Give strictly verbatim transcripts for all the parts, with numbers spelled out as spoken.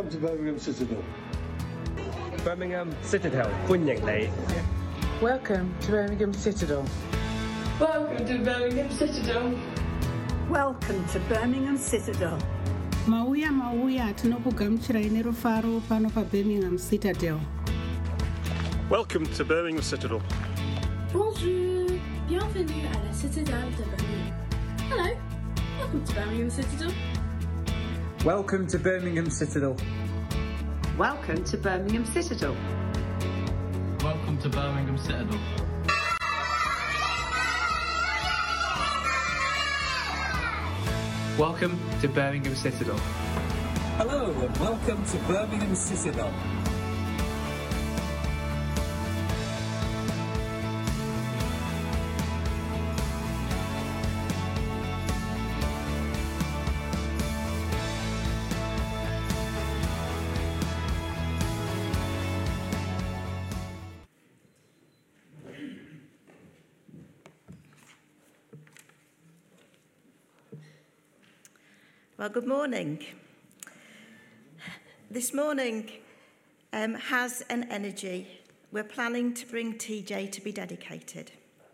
Welcome to Birmingham Citadel. Birmingham Citadel, 歡迎你。 Welcome to Birmingham Citadel. Welcome to Birmingham Citadel. Welcome to Birmingham Citadel. Mauya mauya tinokugamuchirai nerufaro pano pa Birmingham Citadel. Welcome to Birmingham Citadel. Bonjour, bienvenue à la Citadelle de Birmingham. Hello, welcome to Birmingham Citadel. Welcome to Birmingham Citadel. Welcome to Birmingham Citadel. Welcome to Birmingham Citadel. Welcome to Birmingham Citadel. Hello and welcome to Birmingham Citadel. Well, good morning. This morning um, has an energy. We're planning to bring T J to be dedicated.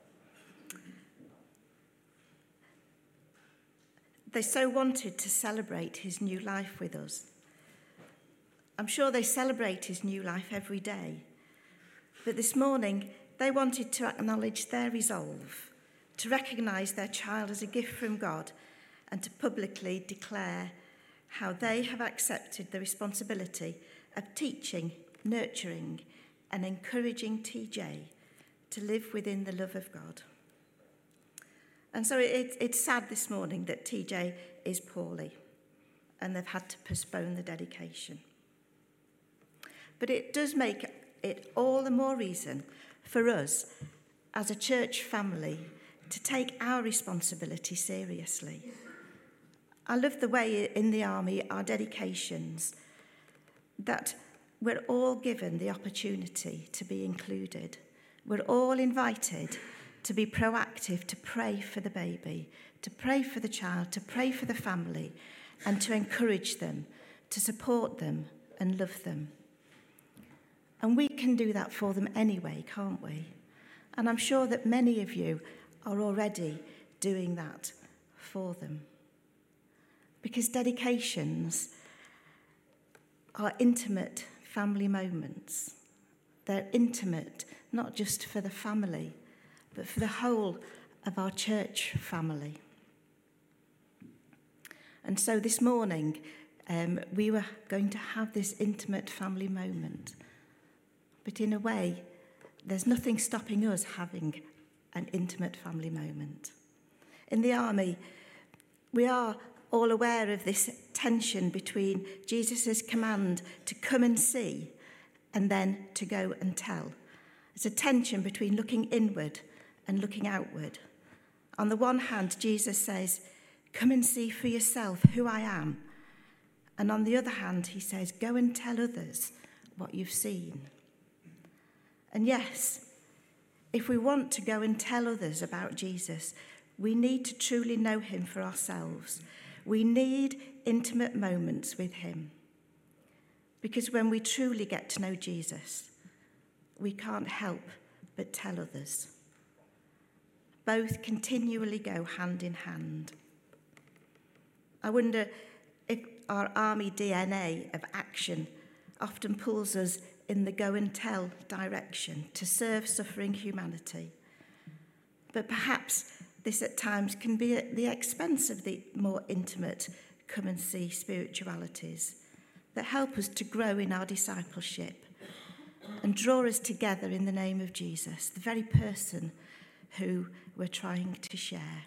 They so wanted to celebrate his new life with us. I'm sure they celebrate his new life every day. But this morning, they wanted to acknowledge their resolve, to recognise their child as a gift from God, and to publicly declare how they have accepted the responsibility of teaching, nurturing, and encouraging T J to live within the love of God. And so it, it's sad this morning that T J is poorly, and they've had to postpone the dedication. But it does make it all the more reason for us as a church family to take our responsibility seriously. I love the way in the army, our dedications, that we're all given the opportunity to be included. We're all invited to be proactive, to pray for the baby, to pray for the child, to pray for the family, and to encourage them, to support them and love them. And we can do that for them anyway, can't we? And I'm sure that many of you are already doing that for them. Because dedications are intimate family moments. They're intimate, not just for the family, but for the whole of our church family. And so this morning, um, we were going to have this intimate family moment. But in a way, there's nothing stopping us having an intimate family moment. In the army, we are all aware of this tension between Jesus' command to come and see and then to go and tell. It's a tension between looking inward and looking outward. On the one hand, Jesus says, come and see for yourself who I am. And on the other hand, he says, go and tell others what you've seen. And yes, if we want to go and tell others about Jesus, we need to truly know him for ourselves. We need intimate moments with him. Because when we truly get to know Jesus, we can't help but tell others. Both continually go hand in hand. I wonder if our army D N A of action often pulls us in the go and tell direction to serve suffering humanity. But perhaps this at times can be at the expense of the more intimate come and see spiritualities that help us to grow in our discipleship and draw us together in the name of Jesus, the very person who we're trying to share.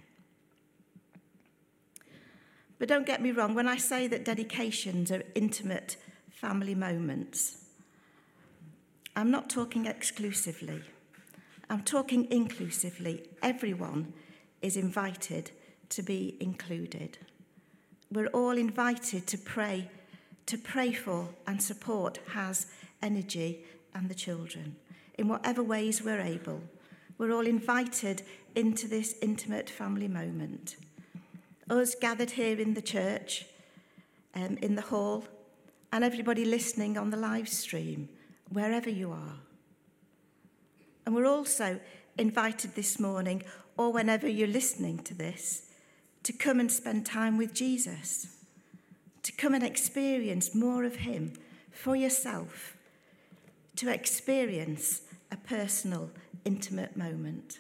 But don't get me wrong, when I say that dedications are intimate family moments, I'm not talking exclusively. I'm talking inclusively. Everyone is invited to be included. We're all invited to pray, to pray for and support Has, Energy and the children in whatever ways we're able. We're all invited into this intimate family moment. Us gathered here in the church, um, in the hall, and everybody listening on the live stream, wherever you are. And we're also invited this morning, or whenever you're listening to this, to come and spend time with Jesus, to come and experience more of him for yourself, to experience a personal, intimate moment.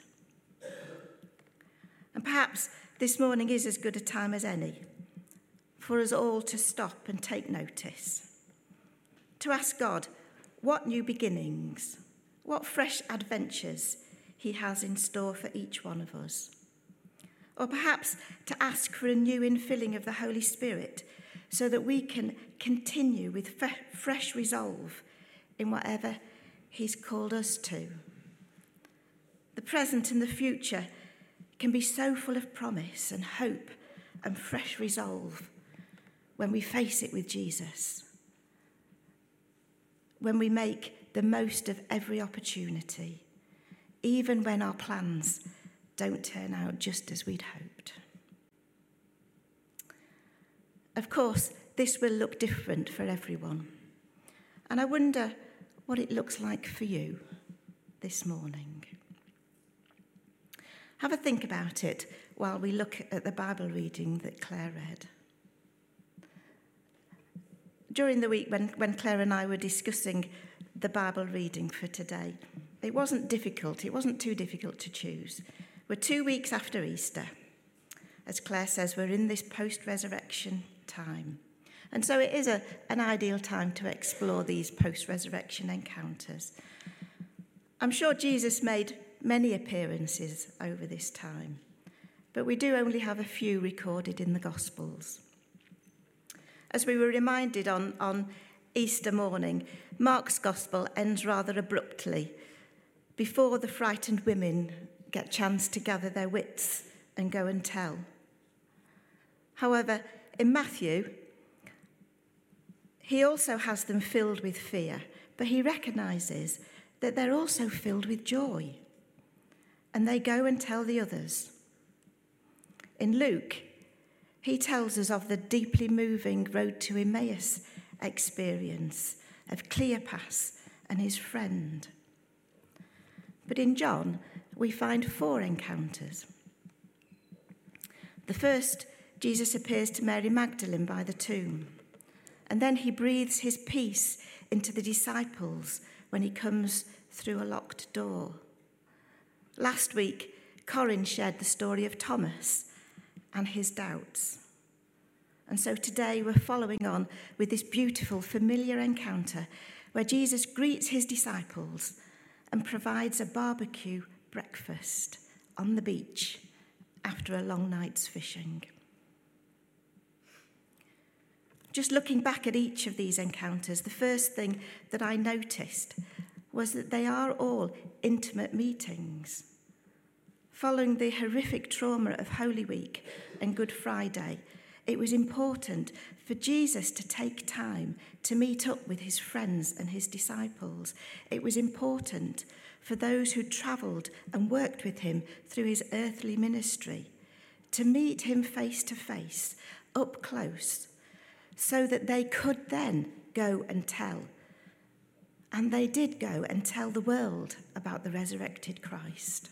And perhaps this morning is as good a time as any for us all to stop and take notice, to ask God what new beginnings, what fresh adventures he has in store for each one of us. Or perhaps to ask for a new infilling of the Holy Spirit so that we can continue with f- fresh resolve in whatever he's called us to. The present and the future can be so full of promise and hope and fresh resolve when we face it with Jesus, when we make the most of every opportunity, even when our plans don't turn out just as we'd hoped. Of course, this will look different for everyone, and I wonder what it looks like for you this morning. Have a think about it while we look at the Bible reading that Claire read. During the week when, when Claire and I were discussing the Bible reading for today, it wasn't difficult, it wasn't too difficult to choose. We're two weeks after Easter. As Claire says, we're in this post-resurrection time. And so it is a, an ideal time to explore these post-resurrection encounters. I'm sure Jesus made many appearances over this time, but we do only have a few recorded in the Gospels. As we were reminded on, on Easter morning, Mark's Gospel ends rather abruptly, before the frightened women get a chance to gather their wits and go and tell. However, in Matthew, he also has them filled with fear, but he recognises that they're also filled with joy. And they go and tell the others. In Luke, he tells us of the deeply moving road to Emmaus experience of Cleopas and his friend. But in John, we find four encounters. The first, Jesus appears to Mary Magdalene by the tomb, and then he breathes his peace into the disciples when he comes through a locked door. Last week, Corinne shared the story of Thomas and his doubts. And so today we're following on with this beautiful, familiar encounter where Jesus greets his disciples and provides a barbecue breakfast on the beach after a long night's fishing. Just looking back at each of these encounters, the first thing that I noticed was that they are all intimate meetings. Following the horrific trauma of Holy Week and Good Friday, it was important for Jesus to take time to meet up with his friends and his disciples. It was important for those who travelled and worked with him through his earthly ministry to meet him face to face, up close, so that they could then go and tell. And they did go and tell the world about the resurrected Christ.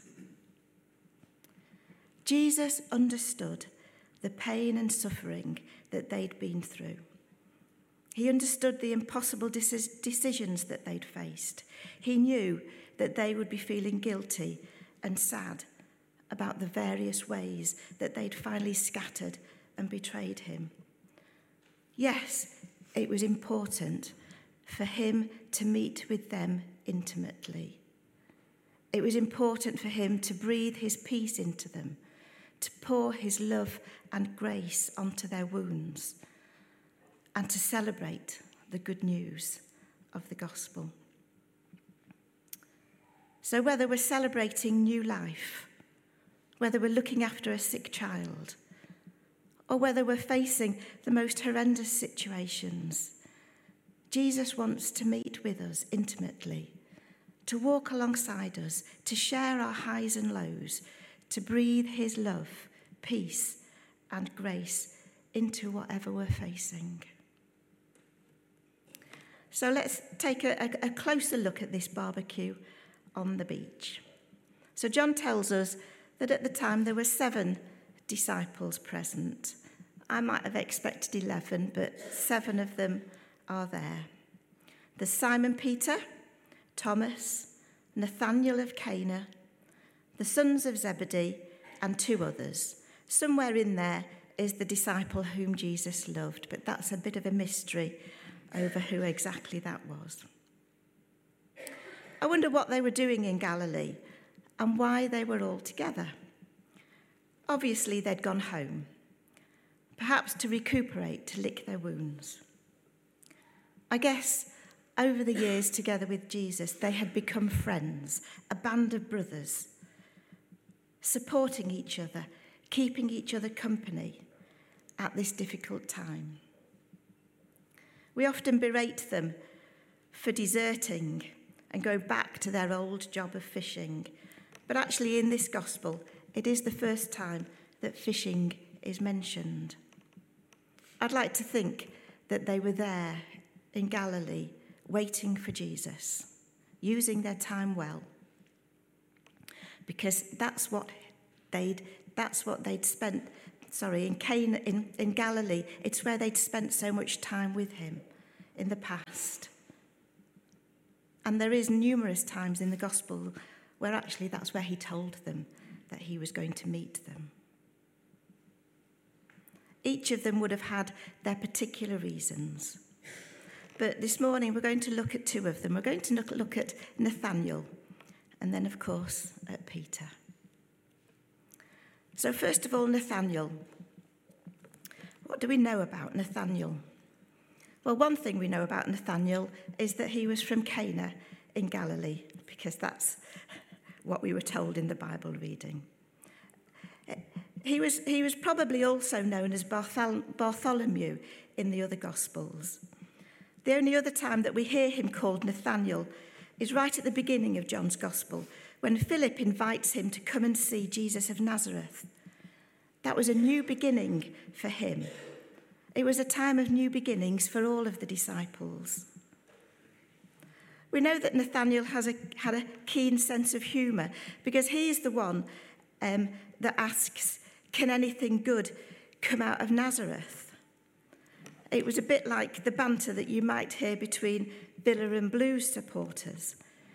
Jesus understood the pain and suffering that they'd been through. He understood the impossible decisions that they'd faced. He knew that they would be feeling guilty and sad about the various ways that they'd finally scattered and betrayed him. Yes, it was important for him to meet with them intimately. It was important for him to breathe his peace into them, to pour his love and grace onto their wounds, and to celebrate the good news of the gospel. So whether we're celebrating new life, whether we're looking after a sick child, or whether we're facing the most horrendous situations, Jesus wants to meet with us intimately, to walk alongside us, to share our highs and lows, to breathe his love, peace, and grace into whatever we're facing. So let's take a, a, a closer look at this barbecue on the beach. So John tells us that at the time there were seven disciples present. I might have expected eleven, but seven of them are there. There's Simon Peter, Thomas, Nathanael of Cana, the sons of Zebedee, and two others. Somewhere in there is the disciple whom Jesus loved, but that's a bit of a mystery over who exactly that was. I wonder what they were doing in Galilee and why they were all together. Obviously, they'd gone home, perhaps to recuperate, to lick their wounds. I guess over the years together with Jesus, they had become friends, a band of brothers, supporting each other, keeping each other company at this difficult time. We often berate them for deserting and going back to their old job of fishing. But actually in this gospel, it is the first time that fishing is mentioned. I'd like to think that they were there in Galilee, waiting for Jesus, using their time well, because that's what they'd that's what they'd spent. Sorry, in Cana, in, in Galilee, it's where they'd spent so much time with him in the past. And there is numerous times in the gospel where actually that's where he told them that he was going to meet them. Each of them would have had their particular reasons. But this morning we're going to look at two of them. We're going to look, look at Nathanael and then, of course, at Peter. So first of all, Nathanael. What do we know about Nathanael? Well, one thing we know about Nathanael is that he was from Cana in Galilee, because that's what we were told in the Bible reading. He was, he was probably also known as Barthol- Bartholomew in the other Gospels. The only other time that we hear him called Nathanael is right at the beginning of John's Gospel, when Philip invites him to come and see Jesus of Nazareth. That was a new beginning for him. It was a time of new beginnings for all of the disciples. We know that Nathanael has a, had a keen sense of humour, because he is the one um, that asks, can anything good come out of Nazareth? It was a bit like the banter that you might hear between Villa and Blues supporters.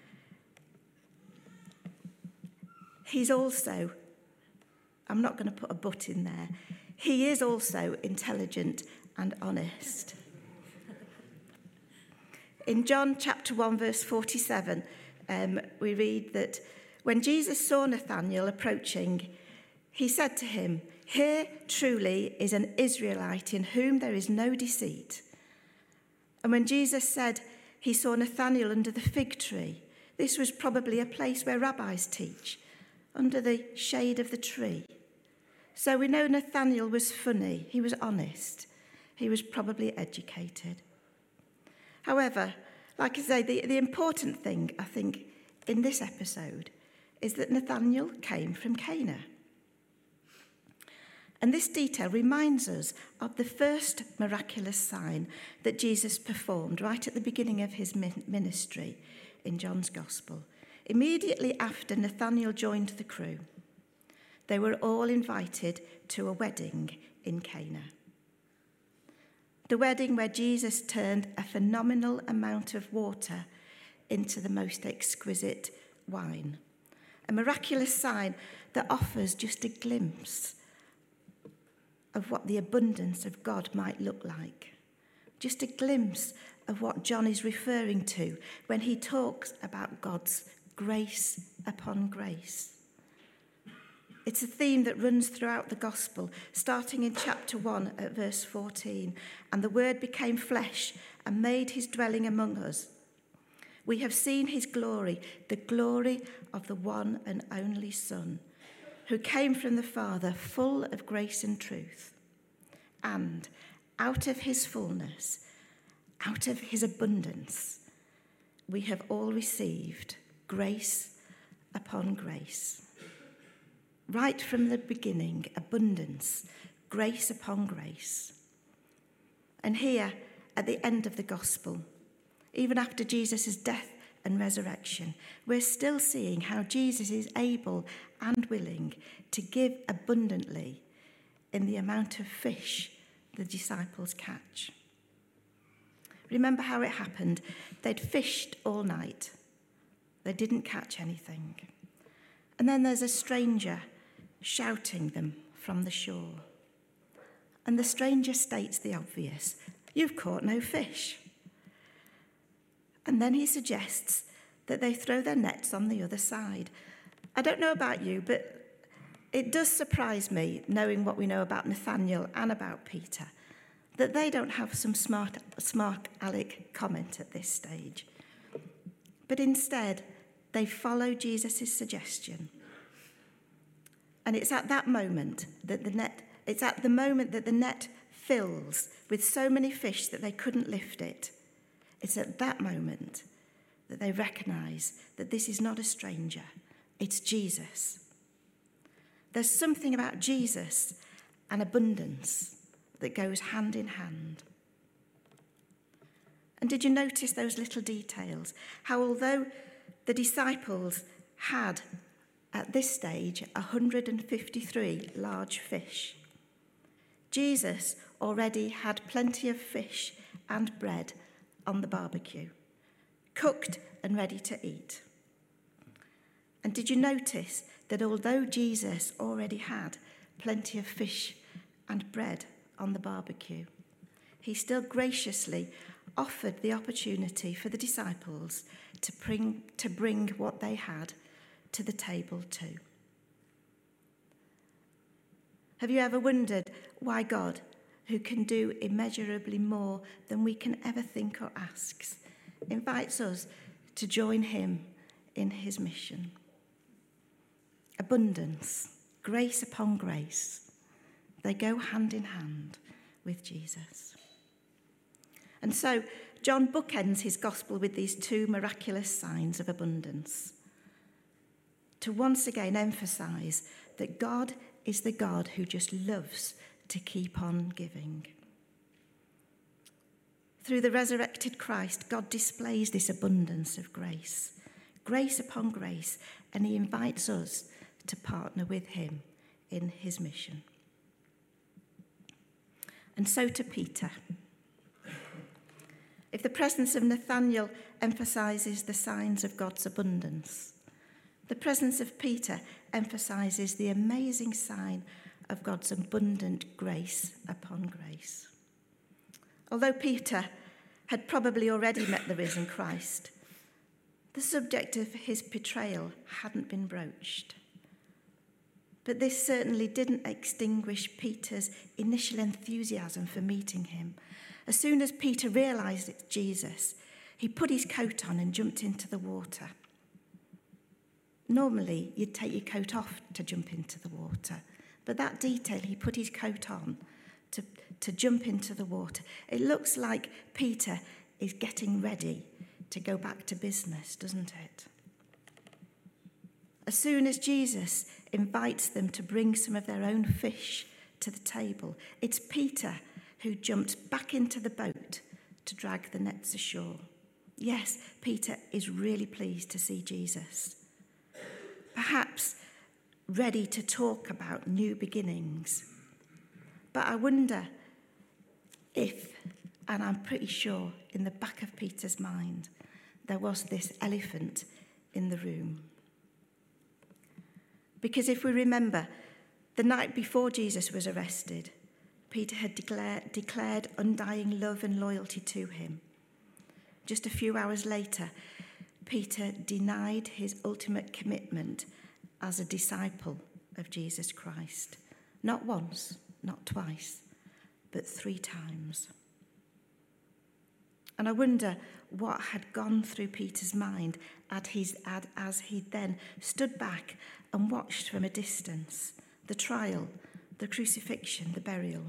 He's also, I'm not going to put a but in there, he is also intelligent and honest. In John chapter one, verse forty-seven, um, we read that when Jesus saw Nathanael approaching, he said to him, "Here truly is an Israelite in whom there is no deceit." And when Jesus said he saw Nathanael under the fig tree, this was probably a place where rabbis teach, under the shade of the tree. So we know Nathanael was funny, he was honest, he was probably educated. However, like I say, the, the important thing, I think, in this episode is that Nathanael came from Cana. And this detail reminds us of the first miraculous sign that Jesus performed right at the beginning of his ministry in John's Gospel. Immediately after Nathanael joined the crew, they were all invited to a wedding in Cana. The wedding where Jesus turned a phenomenal amount of water into the most exquisite wine. A miraculous sign that offers just a glimpse of what the abundance of God might look like. Just a glimpse of what John is referring to when he talks about God's grace upon grace. It's a theme that runs throughout the gospel, starting in chapter one at verse fourteen. And the word became flesh and made his dwelling among us. We have seen his glory, the glory of the one and only Son, who came from the Father, full of grace and truth. And out of his fullness, out of his abundance, we have all received grace upon grace. Right from the beginning, abundance, grace upon grace. And here, at the end of the gospel, Even after Jesus' death and resurrection, we're still seeing how Jesus is able and willing to give abundantly in the amount of fish the disciples catch. Remember how it happened? They'd fished all night. They didn't catch anything. And then there's a stranger shouting them from the shore. And the stranger states the obvious, "You've caught no fish." And then he suggests that they throw their nets on the other side. I don't know about you, but it does surprise me, knowing what we know about Nathaniel and about Peter, that they don't have some smart, smart aleck comment at this stage. But instead, they follow Jesus' suggestion. And it's at that moment that the net, it's at the moment that the net fills with so many fish that they couldn't lift it. It's at that moment that they recognise that this is not a stranger, it's Jesus. There's something about Jesus and abundance that goes hand in hand. And did you notice those little details? How although the disciples had, at this stage, one hundred fifty-three large fish, Jesus already had plenty of fish and bread on the barbecue, cooked and ready to eat. And did you notice that although Jesus already had plenty of fish and bread on the barbecue, he still graciously offered the opportunity for the disciples to bring, to bring what they had to the table too? Have you ever wondered why God, who can do immeasurably more than we can ever think or ask, invites us to join him in his mission? Abundance, grace upon grace, they go hand in hand with Jesus. And so John bookends his gospel with these two miraculous signs of abundance, to once again emphasize that God is the God who just loves to keep on giving. Through the resurrected Christ, God displays this abundance of grace, grace upon grace, and he invites us to partner with him in his mission. And so to Peter. If the presence of Nathaniel emphasises the signs of God's abundance, the presence of Peter emphasises the amazing sign of God's abundant grace upon grace. Although Peter had probably already met the risen Christ, the subject of his betrayal hadn't been broached. But this certainly didn't extinguish Peter's initial enthusiasm for meeting him. As soon as Peter realised it's Jesus, he put his coat on and jumped into the water. Normally, you'd take your coat off to jump into the water, but that detail, he put his coat on to, to jump into the water. It looks like Peter is getting ready to go back to business, doesn't it? As soon as Jesus invites them to bring some of their own fish to the table, it's Peter who jumped back into the boat to drag the nets ashore. Yes, Peter is really pleased to see Jesus, perhaps ready to talk about new beginnings. But I wonder if, and I'm pretty sure in the back of Peter's mind, there was this elephant in the room. Because if we remember, the night before Jesus was arrested, Peter had declare, declared undying love and loyalty to him. Just a few hours later, Peter denied his ultimate commitment as a disciple of Jesus Christ. Not once, not twice, but three times. And I wonder what had gone through Peter's mind as he then stood back and watched from a distance the trial, the crucifixion, the burial.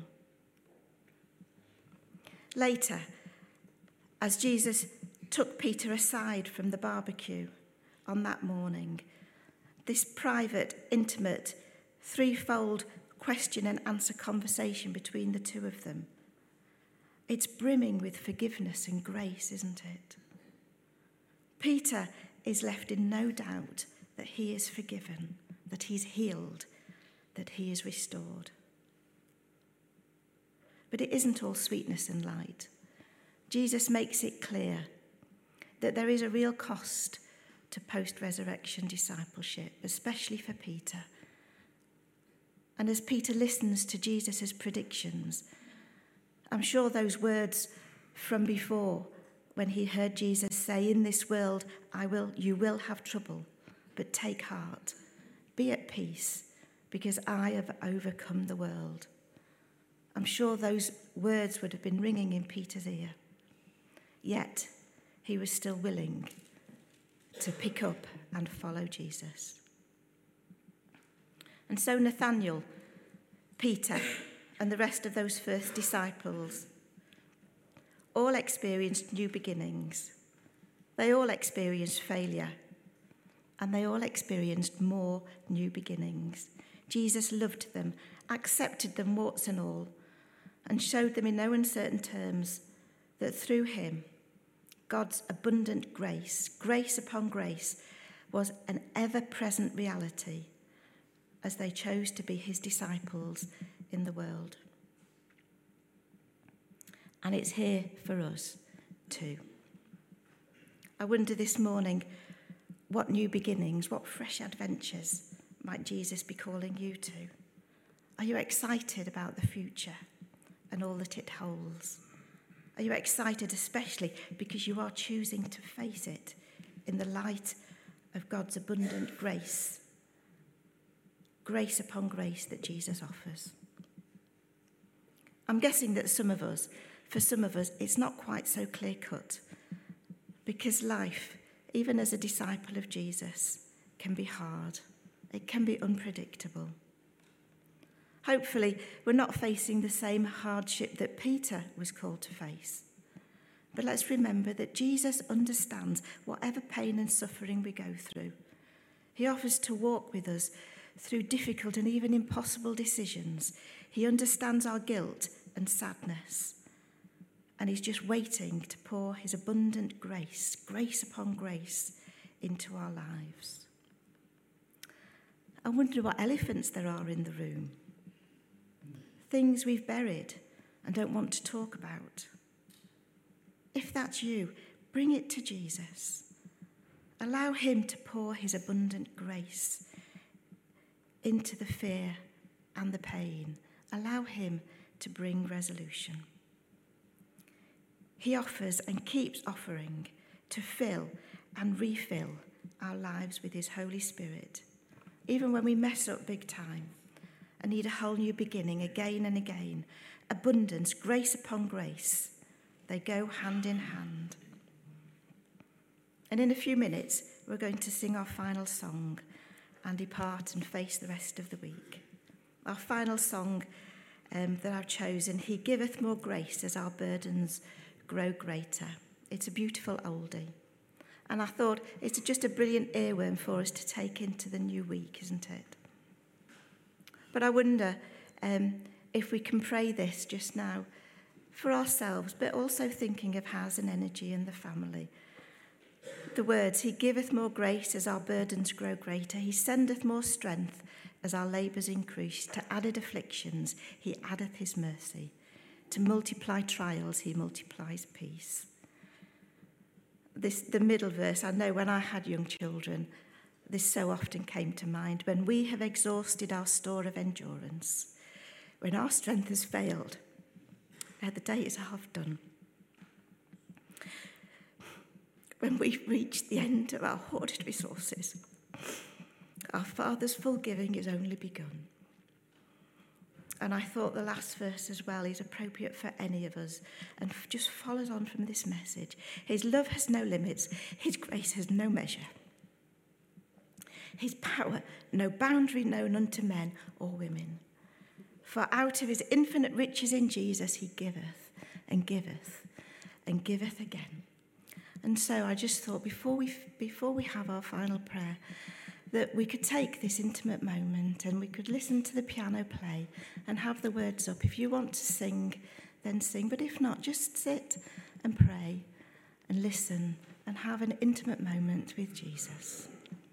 Later, as Jesus took Peter aside from the barbecue on that morning, this private, intimate, threefold question and answer conversation between the two of them, it's brimming with forgiveness and grace, isn't it? Peter is left in no doubt that he is forgiven, that he's healed, that he is restored. But it isn't all sweetness and light. Jesus makes it clear that there is a real cost to post-resurrection discipleship, especially for Peter. And as Peter listens to Jesus' predictions, I'm sure those words from before, when he heard Jesus say, "In this world I will, you will have trouble, but take heart, be at peace, because I have overcome the world." I'm sure those words would have been ringing in Peter's ear. Yet he was still willing to pick up and follow Jesus. And so Nathanael, Peter, and the rest of those first disciples all experienced new beginnings. They all experienced failure, and they all experienced more new beginnings. Jesus loved them, accepted them warts and all, and showed them in no uncertain terms that through him, God's abundant grace, grace upon grace, was an ever-present reality as they chose to be his disciples in the world. And it's here for us too. I wonder this morning, what new beginnings, what fresh adventures might Jesus be calling you to? Are you excited about the future and all that it holds? Are you excited especially because you are choosing to face it in the light of God's abundant grace, grace upon grace that Jesus offers? I'm guessing that some of us, for some of us, it's not quite so clear-cut, because life, even as a disciple of Jesus, can be hard. It can be unpredictable. Hopefully, we're not facing the same hardship that Peter was called to face. But let's remember that Jesus understands whatever pain and suffering we go through. He offers to walk with us through difficult and even impossible decisions. He understands our guilt and sadness. And he's just waiting to pour his abundant grace, grace upon grace, into our lives. I wonder what elephants there are in the room. Things we've buried and don't want to talk about. If that's you, bring it to Jesus. Allow him to pour his abundant grace into the fear and the pain. Allow him to bring resolution. He offers and keeps offering to fill and refill our lives with his Holy Spirit, even when we mess up big time and need a whole new beginning again and again. Abundance, grace upon grace, they go hand in hand. And in a few minutes, we're going to sing our final song and depart and face the rest of the week. Our final song um, that I've chosen, "He giveth more grace as our burdens grow greater." It's a beautiful oldie. And I thought it's just a brilliant earworm for us to take into the new week, isn't it? But I wonder um, if we can pray this just now for ourselves, but also thinking of Haz and Energy and the family. The words, "He giveth more grace as our burdens grow greater. He sendeth more strength as our labours increase. To added afflictions, he addeth his mercy. To multiply trials, he multiplies peace." This, the middle verse, I know when I had young children, this so often came to mind. When we have exhausted our store of endurance, when our strength has failed, ere the day is half done, when we've reached the end of our hoarded resources, our Father's full giving is only begun. And I thought the last verse as well is appropriate for any of us and just follows on from this message. His love has no limits. His grace has no measure. His power, no boundary known unto men or women. For out of his infinite riches in Jesus, he giveth and giveth and giveth again. And so I just thought before we before we have our final prayer, that we could take this intimate moment and we could listen to the piano play and have the words up. If you want to sing, then sing. But if not, just sit and pray and listen and have an intimate moment with Jesus.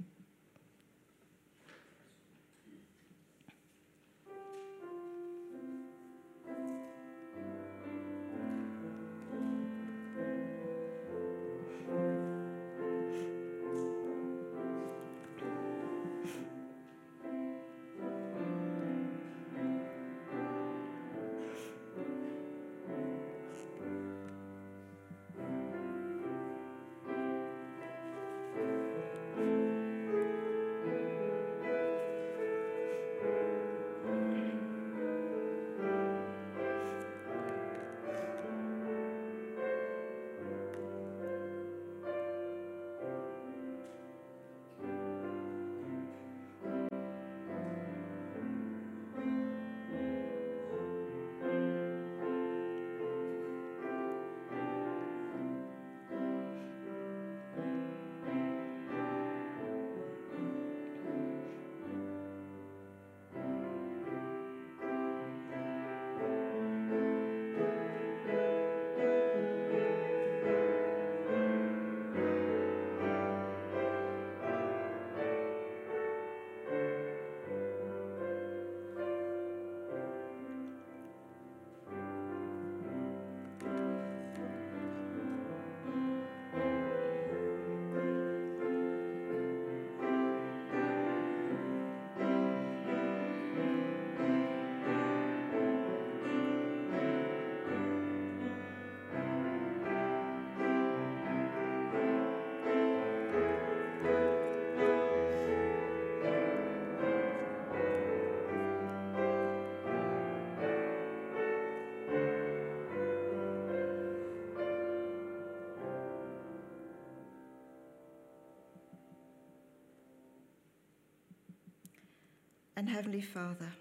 And Heavenly Father,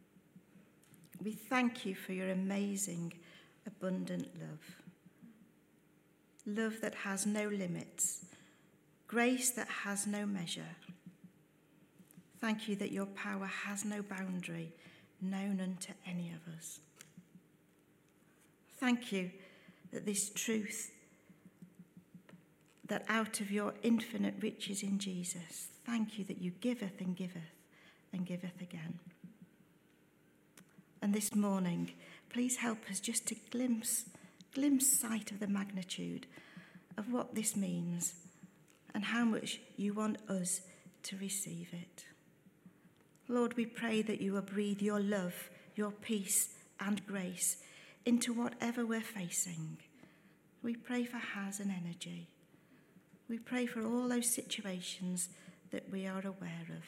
we thank you for your amazing, abundant love. Love that has no limits, grace that has no measure. Thank you that your power has no boundary known unto any of us. Thank you that this truth, that out of your infinite riches in Jesus, thank you that you giveth and giveth and giveth again. And this morning, please help us just to glimpse, glimpse sight of the magnitude of what this means and how much you want us to receive it. Lord, we pray that you will breathe your love, your peace and grace into whatever we're facing. We pray for Haz and energy. We pray for all those situations that we are aware of.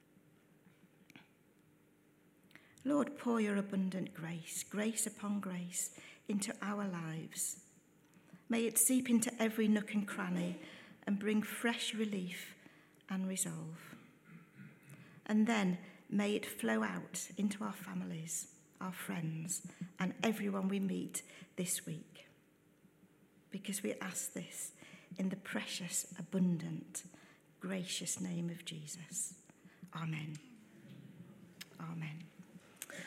Lord, pour your abundant grace, grace upon grace, into our lives. May it seep into every nook and cranny and bring fresh relief and resolve. And then may it flow out into our families, our friends, and everyone we meet this week. Because we ask this in the precious, abundant, gracious name of Jesus. Amen. Amen.